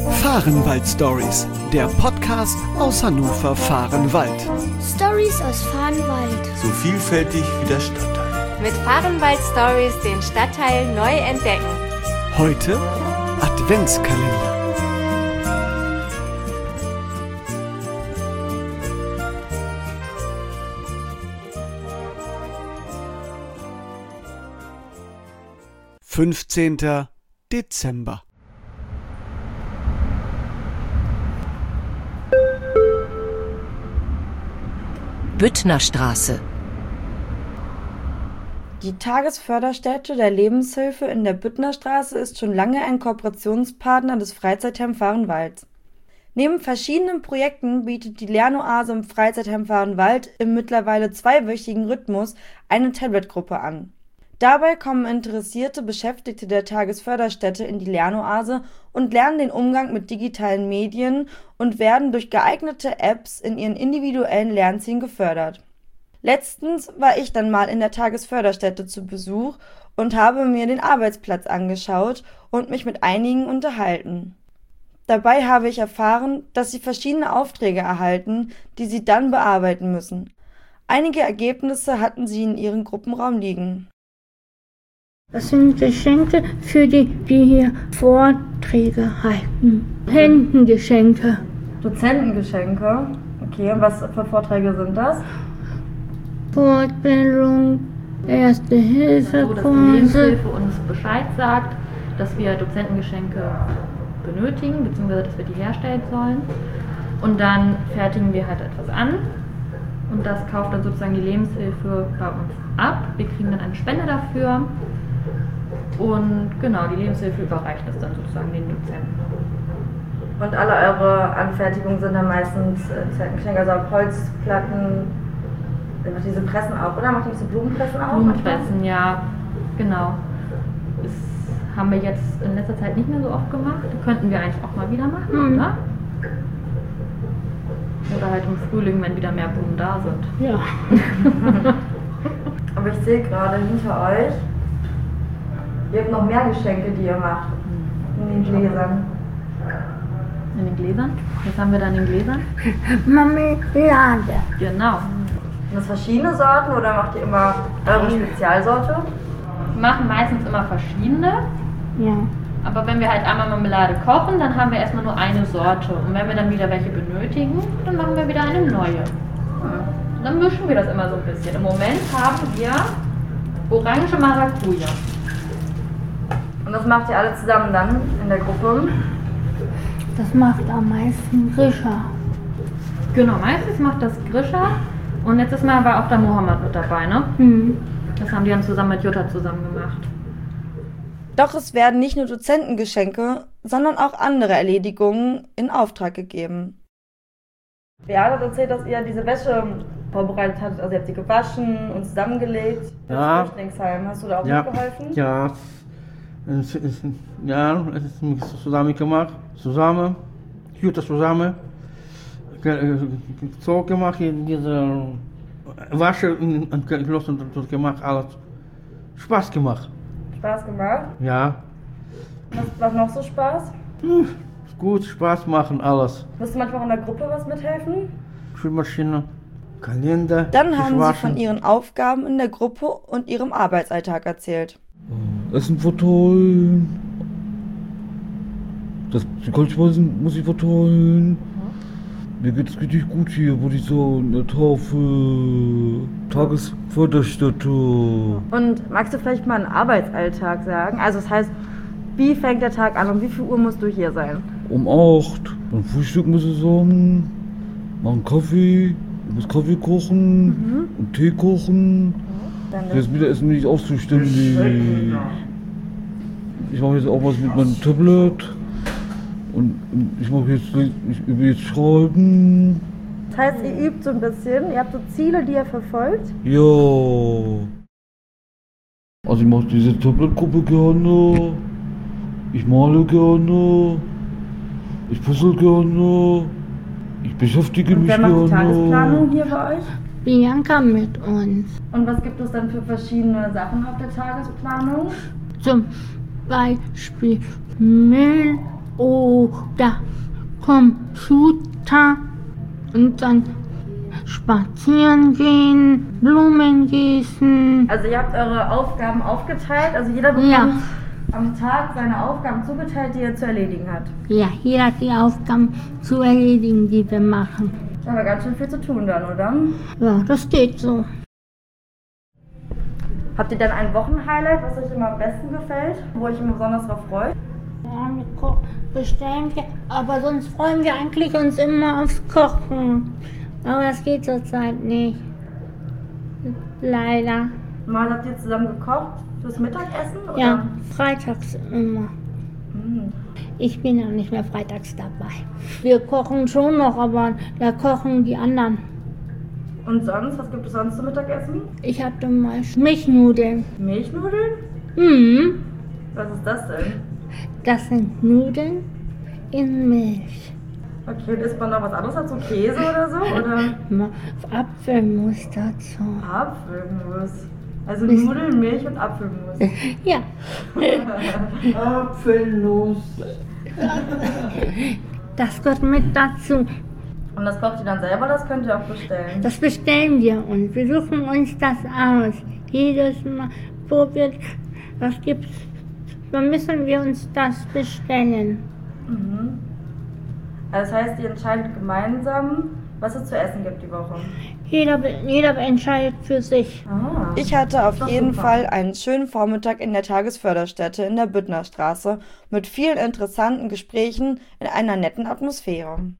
Fahrenwald Stories, der Podcast aus Hannover Fahrenwald. Stories aus Fahrenwald. So vielfältig wie der Stadtteil. Mit Fahrenwald Stories den Stadtteil neu entdecken. Heute Adventskalender. (15. Dezember). Büttnerstraße. Die Tagesförderstätte der Lebenshilfe in der Büttnerstraße ist schon lange ein Kooperationspartner des Freizeitheim Fahrenwald. Neben verschiedenen Projekten bietet die Lernoase im Freizeitheim Fahrenwald im mittlerweile 2-wöchigen Rhythmus eine Tablet-Gruppe an. Dabei kommen interessierte Beschäftigte der Tagesförderstätte in die Lernoase und lernen den Umgang mit digitalen Medien und werden durch geeignete Apps in ihren individuellen Lernzielen gefördert. Letztens war ich dann mal in der Tagesförderstätte zu Besuch und habe mir den Arbeitsplatz angeschaut und mich mit einigen unterhalten. Dabei habe ich erfahren, dass sie verschiedene Aufträge erhalten, die sie dann bearbeiten müssen. Einige Ergebnisse hatten sie in ihrem Gruppenraum liegen. Das sind Geschenke für die hier Vorträge halten. Händengeschenke. Dozentengeschenke? Okay, und was für Vorträge sind das? Fortbildung, Erste Hilfe, so, dass die Lebenshilfe uns Bescheid sagt, dass wir Dozentengeschenke benötigen, beziehungsweise dass wir die herstellen sollen. Und dann fertigen wir halt etwas an und das kauft dann sozusagen die Lebenshilfe bei uns ab. Wir kriegen dann eine Spende dafür und genau, die Lebenshilfe überreicht das dann sozusagen den Dozenten. Und alle eure Anfertigungen sind dann meistens Dozentengeschenke, also auf Holzplatten. Macht diese Pressen auch, oder? Macht ihr diese Blumenpressen auch? Blumenpressen, ja, genau. Das haben wir jetzt in letzter Zeit nicht mehr so oft gemacht. Das könnten wir eigentlich auch mal wieder machen, oder? Oder halt im Frühling, wenn wieder mehr Blumen da sind. Ja. Aber ich sehe gerade hinter euch, ihr habt noch mehr Geschenke, die ihr macht. In den Gläsern. In den Gläsern? Was haben wir da in den Gläsern? Marmelade. Genau. Sind das verschiedene Sorten oder macht ihr immer eure Spezialsorte? Wir machen meistens immer verschiedene. Ja. Aber wenn wir halt einmal Marmelade kochen, dann haben wir erstmal nur eine Sorte. Und wenn wir dann wieder welche benötigen, dann machen wir wieder eine neue. Und dann mischen wir das immer so ein bisschen. Im Moment haben wir Orange Maracuja. Und das macht ihr alle zusammen dann in der Gruppe? Das macht am meisten Grisha. Genau, meistens macht das Grisha. Und letztes Mal war auch der Mohammed mit dabei, ne? Das haben die dann zusammen mit Jutta zusammen gemacht. Doch es werden nicht nur Dozentengeschenke, sondern auch andere Erledigungen in Auftrag gegeben. Beate hat erzählt, dass ihr diese Wäsche vorbereitet hattet, also ihr habt sie gewaschen und zusammengelegt. Ja. Hast du da auch mitgeholfen? Ja. Es ist zusammen gemacht. Zusammen. Jutta zusammen. So gemacht, diese Wasche und Kloster gemacht, alles. Spaß gemacht. Spaß gemacht? Ja. Was macht noch so Spaß? Gut, Spaß machen, alles. Musst du manchmal auch in der Gruppe was mithelfen? Spülmaschine, Kalender. Dann haben sie von ihren Aufgaben in der Gruppe und ihrem Arbeitsalltag erzählt. Essen verteilen. Die Goldschmeißen muss ich verteilen. Mir geht's richtig gut hier, würde ich sagen, in der Tafel, Tagesförderstätte. Und magst du vielleicht mal einen Arbeitsalltag sagen? Also das heißt, wie fängt der Tag an und wie viel Uhr musst du hier sein? Um 8. Dann Frühstück muss ich sagen, machen Kaffee, ich muss Kaffee kochen und Tee kochen. Das Mittagessen bin ich auch zuständig. Ich mache jetzt auch was mit meinem Tablet. Und ich übe jetzt Schreiben. Das heißt, ihr übt so ein bisschen, ihr habt so Ziele, die ihr verfolgt? Ja. Also ich mache diese Tabletgruppe gerne. Ich male gerne. Ich puzzle gerne. Ich beschäftige mich gerne. Wer macht die Tagesplanung hier bei euch? Bianca mit uns. Und was gibt es dann für verschiedene Sachen auf der Tagesplanung? Zum Beispiel Müll, Da Computer und dann spazieren gehen, Blumen gießen. Also ihr habt eure Aufgaben aufgeteilt, also jeder bekommt Ja. am Tag seine Aufgaben zugeteilt, die er zu erledigen hat. Ja, jeder hat die Aufgaben zu erledigen, die wir machen. Aber ganz schön viel zu tun dann, oder? Ja, das geht so. Habt ihr dann ein Wochenhighlight, was euch immer am besten gefällt, wo euch immer besonders drauf freut? Ja, bestellen wir, aber sonst freuen wir eigentlich uns immer aufs Kochen. Aber das geht zurzeit nicht. Leider. Mal habt ihr zusammen gekocht fürs Mittagessen? Oder? Ja, freitags immer. Hm. Ich bin ja nicht mehr freitags dabei. Wir kochen schon noch, aber da kochen die anderen. Und sonst, was gibt es sonst zum Mittagessen? Ich hatte mal Milchnudeln. Milchnudeln? Mhm. Was ist das denn? Das sind Nudeln in Milch. Okay, und isst man noch was anderes dazu? Käse oder so? Oder Apfelmus dazu. Apfelmus. Also Nudeln, Milch und Apfelmus. Ja, Apfelnuss. das gehört mit dazu. Und das kocht ihr dann selber, das könnt ihr auch bestellen. Das bestellen wir uns. Wir suchen uns das aus. Jedes Mal, wo wir was gibt's, dann müssen wir uns das bestellen. Mhm. Also das heißt, ihr entscheidet gemeinsam, was es zu essen gibt die Woche. Jeder entscheidet für sich. Ah. Ich hatte auf Doch, jeden super. Fall einen schönen Vormittag in der Tagesförderstätte in der Büttnerstraße mit vielen interessanten Gesprächen in einer netten Atmosphäre.